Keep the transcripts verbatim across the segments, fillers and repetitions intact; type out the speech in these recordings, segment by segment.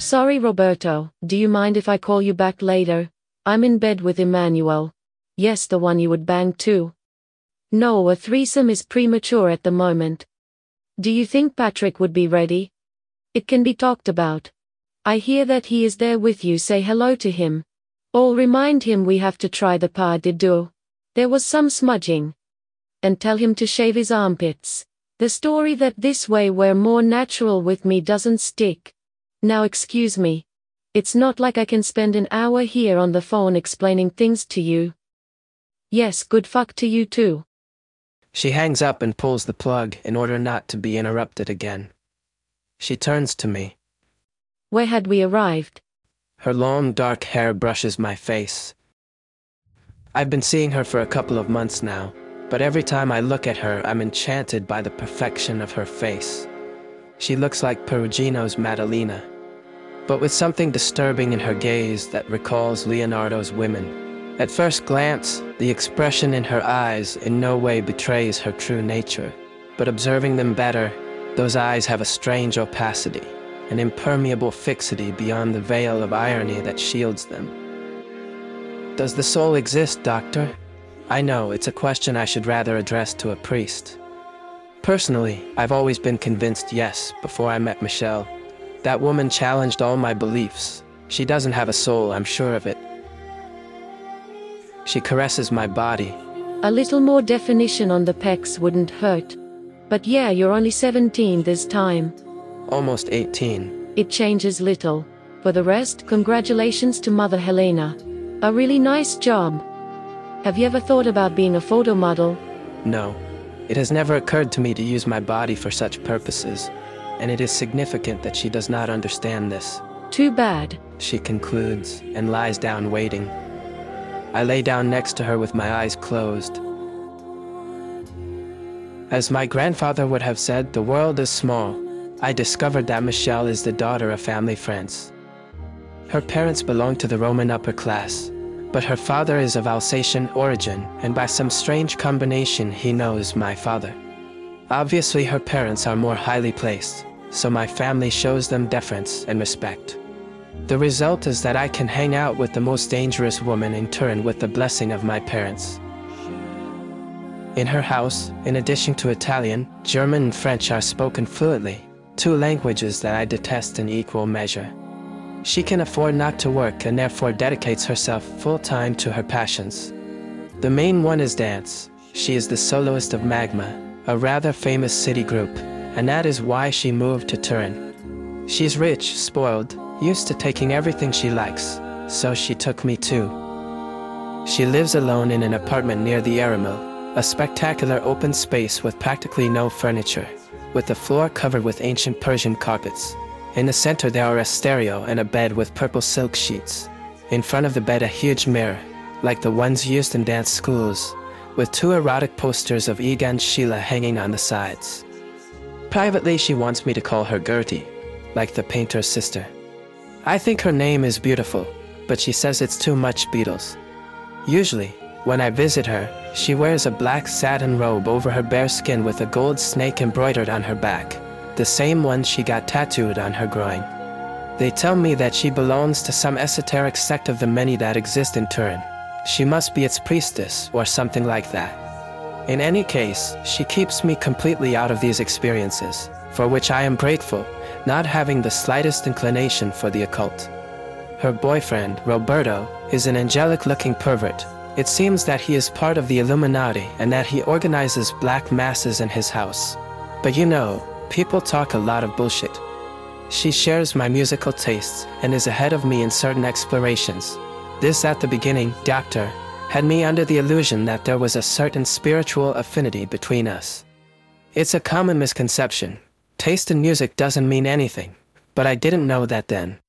Sorry, Roberto, do you mind if I call you back later? I'm in bed with Emmanuel. Yes, the one you would bang too. No, a threesome is premature at the moment. Do you think Patrick would be ready? It can be talked about. I hear that he is there with you. Say hello to him. Or remind him we have to try the pas de deux. There was some smudging. And tell him to shave his armpits. The story that this way we're more natural with me doesn't stick. Now excuse me. It's not like I can spend an hour here on the phone explaining things to you. Yes, good fuck to you too. She hangs up and pulls the plug in order not to be interrupted again. She turns to me. Where had we arrived? Her long dark hair brushes my face. I've been seeing her for a couple of months now, but every time I look at her I'm enchanted by the perfection of her face. She looks like Perugino's Madalena, but with something disturbing in her gaze that recalls Leonardo's women. At first glance, the expression in her eyes in no way betrays her true nature, but observing them better, those eyes have a strange opacity, an impermeable fixity beyond the veil of irony that shields them. Does the soul exist, Doctor? I know, it's a question I should rather address to a priest. Personally, I've always been convinced yes, before I met Michelle. That woman challenged all my beliefs. She doesn't have a soul, I'm sure of it. She caresses my body. A little more definition on the pecs wouldn't hurt. But yeah, you're only seventeen this time. Almost eighteen. It changes little. For the rest, congratulations to Mother Helena. A really nice job. Have you ever thought about being a photo model? No. It has never occurred to me to use my body for such purposes, and it is significant that she does not understand this. Too bad. She concludes, and lies down waiting. I lay down next to her with my eyes closed. As my grandfather would have said, the world is small. I discovered that Michelle is the daughter of family friends. Her parents belong to the Roman upper class, but her father is of Alsatian origin, and by some strange combination he knows my father. Obviously her parents are more highly placed, so my family shows them deference and respect. The result is that I can hang out with the most dangerous woman in Turin with the blessing of my parents. In her house, in addition to Italian, German and French are spoken fluently, two languages that I detest in equal measure. She can afford not to work and therefore dedicates herself full-time to her passions. The main one is dance. She is the soloist of Magma, a rather famous city group, and that is why she moved to Turin. She's rich, spoiled, used to taking everything she likes, so she took me too. She lives alone in an apartment near the Aramil, a spectacular open space with practically no furniture, with the floor covered with ancient Persian carpets. In the center there are a stereo and a bed with purple silk sheets. In front of the bed a huge mirror, like the ones used in dance schools, with two erotic posters of Egon Schiele hanging on the sides. Privately she wants me to call her Gertie, like the painter's sister. I think her name is beautiful, but she says it's too much Beatles. Usually, when I visit her, she wears a black satin robe over her bare skin with a gold snake embroidered on her back, the same one she got tattooed on her groin. They tell me that she belongs to some esoteric sect of the many that exist in Turin. She must be its priestess or something like that. In any case, she keeps me completely out of these experiences, for which I am grateful, not having the slightest inclination for the occult. Her boyfriend, Roberto, is an angelic-looking pervert. It seems that he is part of the Illuminati and that he organizes black masses in his house. But you know, people talk a lot of bullshit. She shares my musical tastes and is ahead of me in certain explorations. This at the beginning, Doctor, had me under the illusion that there was a certain spiritual affinity between us. It's a common misconception. Taste in music doesn't mean anything, but I didn't know that then.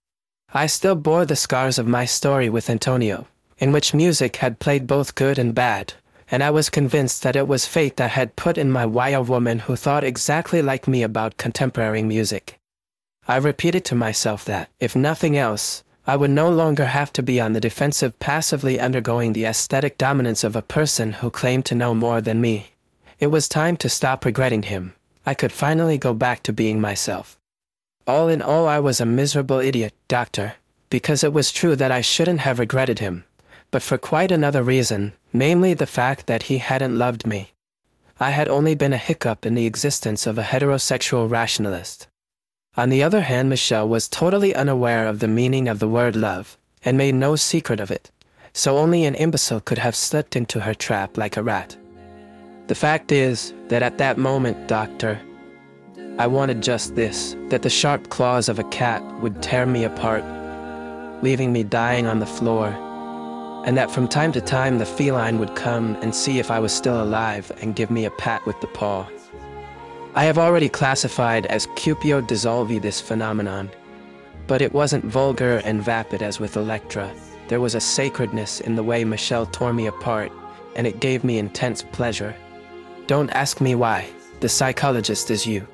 I still bore the scars of my story with Antonio, in which music had played both good and bad, and I was convinced that it was fate that had put in my way a woman who thought exactly like me about contemporary music. I repeated to myself that, if nothing else, I would no longer have to be on the defensive passively undergoing the aesthetic dominance of a person who claimed to know more than me. It was time to stop regretting him. I could finally go back to being myself. All in all, I was a miserable idiot, Doctor, because it was true that I shouldn't have regretted him, but for quite another reason, namely the fact that he hadn't loved me. I had only been a hiccup in the existence of a heterosexual rationalist. On the other hand, Michelle was totally unaware of the meaning of the word love, and made no secret of it, so only an imbecile could have slipped into her trap like a rat. The fact is that at that moment, Doctor, I wanted just this, that the sharp claws of a cat would tear me apart, leaving me dying on the floor, and that from time to time the feline would come and see if I was still alive and give me a pat with the paw. I have already classified as Cupio dissolvi this phenomenon, but it wasn't vulgar and vapid as with Electra. There was a sacredness in the way Michelle tore me apart, and it gave me intense pleasure. Don't ask me why. The psychologist is you.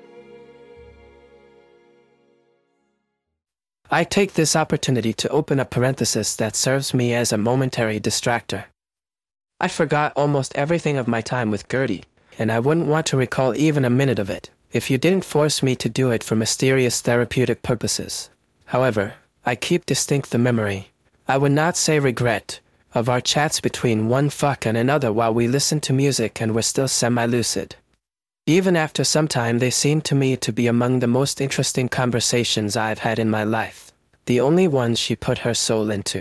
I take this opportunity to open a parenthesis that serves me as a momentary distractor. I forgot almost everything of my time with Gertie, and I wouldn't want to recall even a minute of it, if you didn't force me to do it for mysterious therapeutic purposes. However, I keep distinct the memory, I would not say regret, of our chats between one fuck and another while we listened to music and were still semi-lucid. Even after some time, they seemed to me to be among the most interesting conversations I've had in my life, the only ones she put her soul into.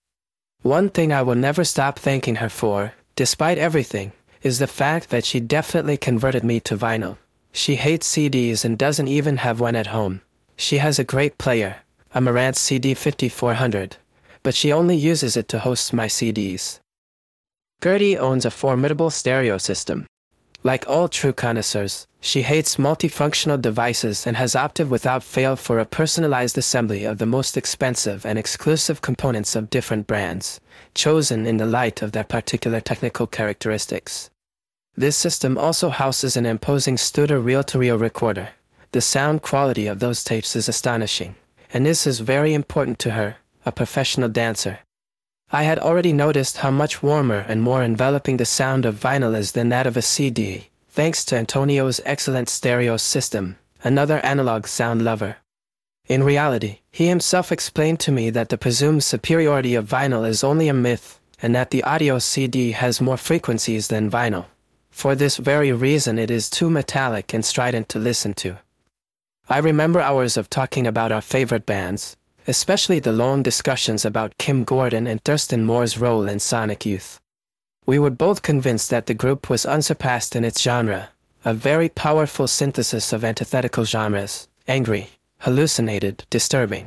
One thing I will never stop thanking her for, despite everything, is the fact that she definitely converted me to vinyl. She hates C Ds and doesn't even have one at home. She has a great player, a Marantz C D fifty-four hundred, but she only uses it to host my C Ds. Gertie owns a formidable stereo system. Like all true connoisseurs, she hates multifunctional devices and has opted without fail for a personalized assembly of the most expensive and exclusive components of different brands, chosen in the light of their particular technical characteristics. This system also houses an imposing Studer reel-to-reel recorder. The sound quality of those tapes is astonishing, and this is very important to her, a professional dancer. I had already noticed how much warmer and more enveloping the sound of vinyl is than that of a C D, thanks to Antonio's excellent stereo system, another analog sound lover. In reality, he himself explained to me that the presumed superiority of vinyl is only a myth, and that the audio C D has more frequencies than vinyl. For this very reason, it is too metallic and strident to listen to. I remember hours of talking about our favorite bands, especially the long discussions about Kim Gordon and Thurston Moore's role in Sonic Youth. We were both convinced that the group was unsurpassed in its genre, a very powerful synthesis of antithetical genres, angry, hallucinated, disturbing.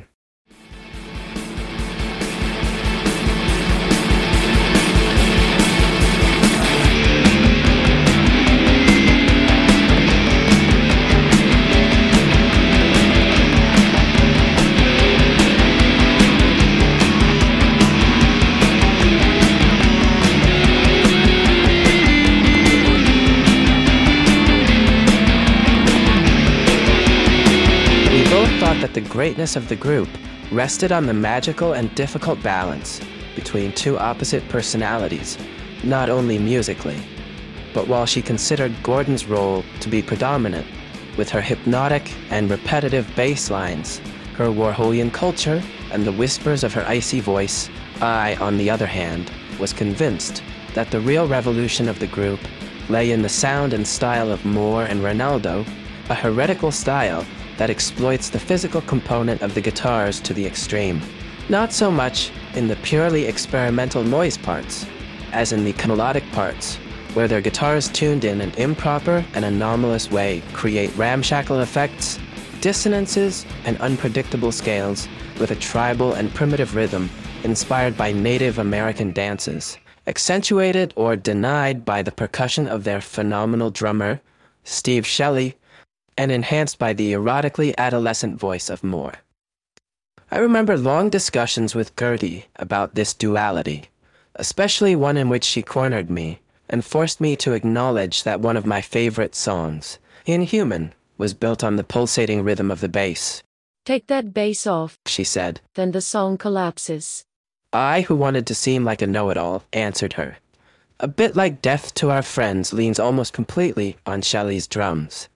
That the greatness of the group rested on the magical and difficult balance between two opposite personalities, not only musically, but while she considered Gordon's role to be predominant, with her hypnotic and repetitive bass lines, her Warholian culture, and the whispers of her icy voice, I, on the other hand, was convinced that the real revolution of the group lay in the sound and style of Moore and Ronaldo, a heretical style that exploits the physical component of the guitars to the extreme. Not so much in the purely experimental noise parts, as in the melodic parts, where their guitars tuned in an improper and anomalous way create ramshackle effects, dissonances, and unpredictable scales with a tribal and primitive rhythm inspired by Native American dances, accentuated or denied by the percussion of their phenomenal drummer, Steve Shelley, and enhanced by the erotically adolescent voice of Moore. I remember long discussions with Gertie about this duality, especially one in which she cornered me and forced me to acknowledge that one of my favorite songs, Inhuman, was built on the pulsating rhythm of the bass. Take that bass off, she said. Then the song collapses. I, who wanted to seem like a know-it-all, answered her. A bit like Death to Our Friends leans almost completely on Shelley's drums.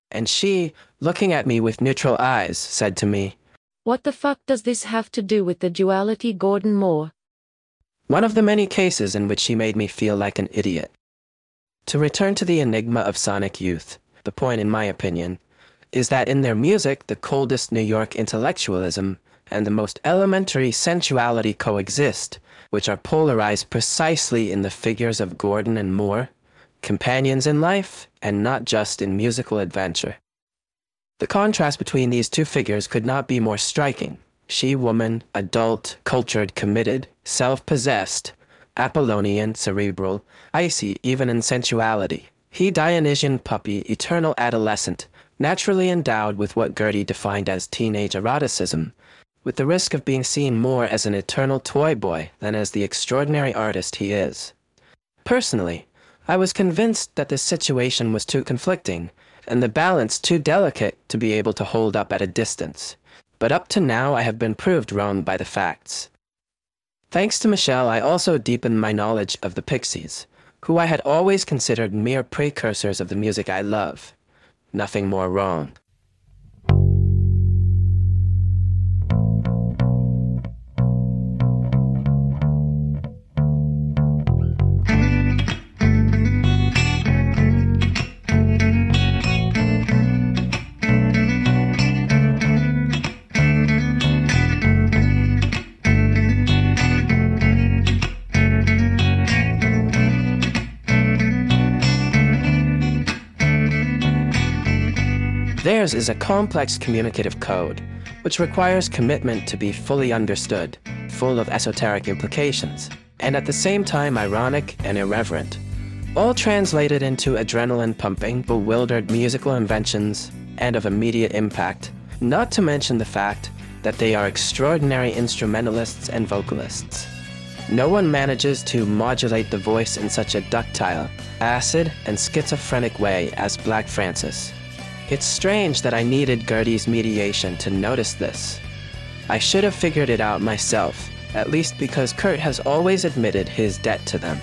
And she, looking at me with neutral eyes, said to me, "What the fuck does this have to do with the duality, Gordon Moore?" One of the many cases in which she made me feel like an idiot. To return to the enigma of Sonic Youth, the point, in my opinion, is that in their music the coldest New York intellectualism and the most elementary sensuality coexist, which are polarized precisely in the figures of Gordon and Moore, companions in life and not just in musical adventure. The contrast between these two figures could not be more striking. She woman, adult, cultured, committed, self-possessed, Apollonian, cerebral, icy even in sensuality. He Dionysian puppy, eternal adolescent, naturally endowed with what Gertie defined as teenage eroticism, with the risk of being seen more as an eternal toy boy than as the extraordinary artist he is. Personally, I was convinced that this situation was too conflicting, and the balance too delicate to be able to hold up at a distance. But up to now I have been proved wrong by the facts. Thanks to Michelle, I also deepened my knowledge of the Pixies, who I had always considered mere precursors of the music I love. Nothing more wrong. Theirs is a complex communicative code, which requires commitment to be fully understood, full of esoteric implications, and at the same time ironic and irreverent, all translated into adrenaline-pumping, bewildered musical inventions and of immediate impact, not to mention the fact that they are extraordinary instrumentalists and vocalists. No one manages to modulate the voice in such a ductile, acid, and schizophrenic way as Black Francis. It's strange that I needed Gertie's mediation to notice this. I should have figured it out myself, at least because Kurt has always admitted his debt to them.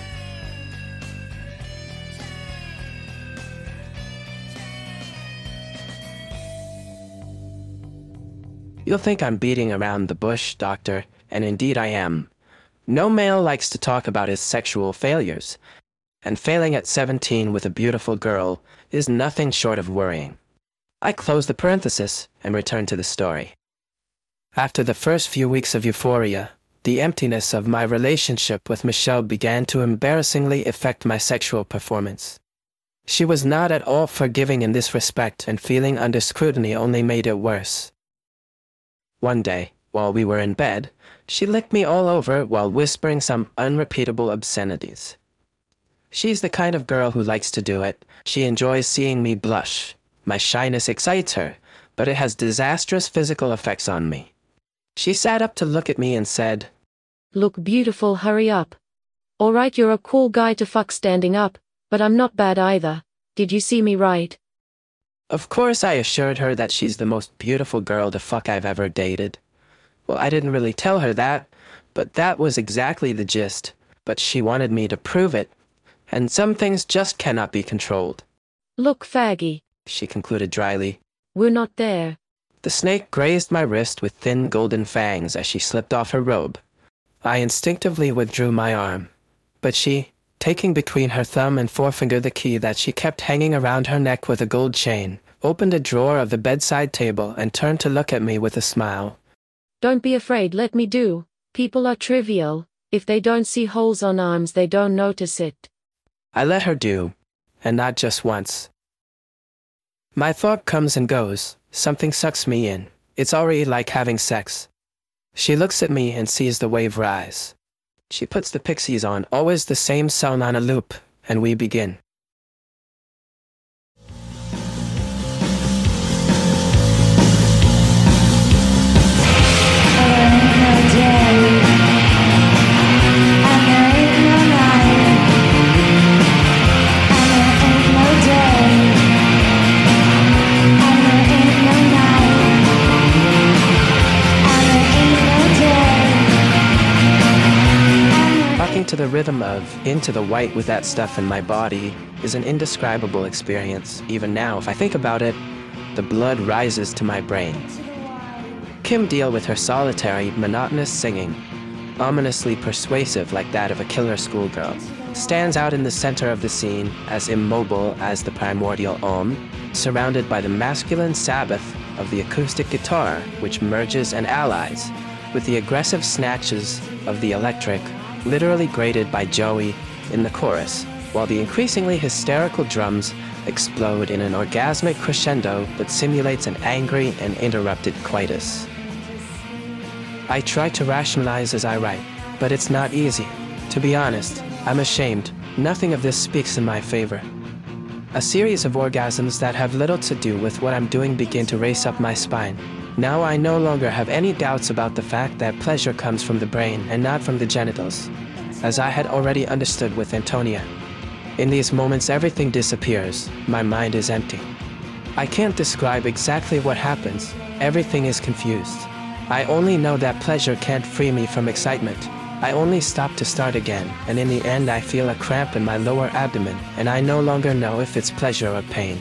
You'll think I'm beating around the bush, Doctor, and indeed I am. No male likes to talk about his sexual failures, and failing at seventeen with a beautiful girl is nothing short of worrying. I close the parenthesis and return to the story. After the first few weeks of euphoria, the emptiness of my relationship with Michelle began to embarrassingly affect my sexual performance. She was not at all forgiving in this respect, and feeling under scrutiny only made it worse. One day, while we were in bed, she licked me all over while whispering some unrepeatable obscenities. She's the kind of girl who likes to do it. She enjoys seeing me blush. My shyness excites her, but it has disastrous physical effects on me. She sat up to look at me and said, "Look beautiful, hurry up. Alright, you're a cool guy to fuck standing up, but I'm not bad either. Did you see me right?" Of course I assured her that she's the most beautiful girl to fuck I've ever dated. Well, I didn't really tell her that, but that was exactly the gist. But she wanted me to prove it, and some things just cannot be controlled. "Look, faggy," she concluded dryly. "we're not there." The snake grazed my wrist with thin golden fangs as she slipped off her robe. I instinctively withdrew my arm, but she, taking between her thumb and forefinger the key that she kept hanging around her neck with a gold chain, opened a drawer of the bedside table and turned to look at me with a smile. "Don't be afraid, let me do. People are trivial. If they don't see holes on arms, they don't notice it." I let her do, and not just once. My thought comes and goes. Something sucks me in. It's already like having sex. She looks at me and sees the wave rise. She puts the Pixies on, always the same song on a loop, and we begin. To the rhythm of Into the White with That Stuff in My Body is an indescribable experience. Even now, if I think about it, the blood rises to my brain. Kim Deal, with her solitary, monotonous singing, ominously persuasive like that of a killer schoolgirl, stands out in the center of the scene, as immobile as the primordial Om, surrounded by the masculine Sabbath of the acoustic guitar, which merges and allies with the aggressive snatches of the electric, literally grated by Joey in the chorus, while the increasingly hysterical drums explode in an orgasmic crescendo that simulates an angry and interrupted coitus. I try to rationalize as I write, but it's not easy. To be honest, I'm ashamed. Nothing of this speaks in my favor. A series of orgasms that have little to do with what I'm doing begin to race up my spine. Now I no longer have any doubts about the fact that pleasure comes from the brain and not from the genitals, as I had already understood with Antonia. In these moments, everything disappears. My mind is empty. I can't describe exactly what happens. Everything is confused. I only know that pleasure can't free me from excitement. I only stop to start again, and in the end I feel a cramp in my lower abdomen, and I no longer know if it's pleasure or pain.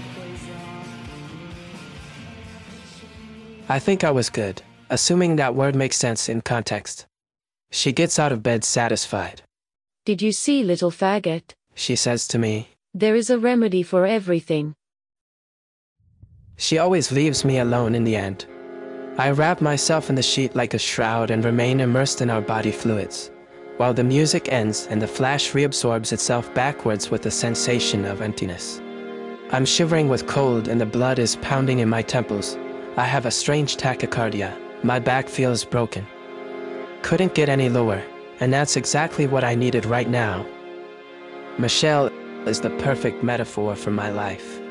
I think I was good, assuming that word makes sense in context. She gets out of bed satisfied. Did you see, little faggot? She says to me. There is a remedy for everything. She always leaves me alone in the end. I wrap myself in the sheet like a shroud and remain immersed in our body fluids, while the music ends and the flash reabsorbs itself backwards with a sensation of emptiness. I'm shivering with cold and the blood is pounding in my temples. I have a strange tachycardia. My back feels broken. Couldn't get any lower, and that's exactly what I needed right now. Michelle is the perfect metaphor for my life.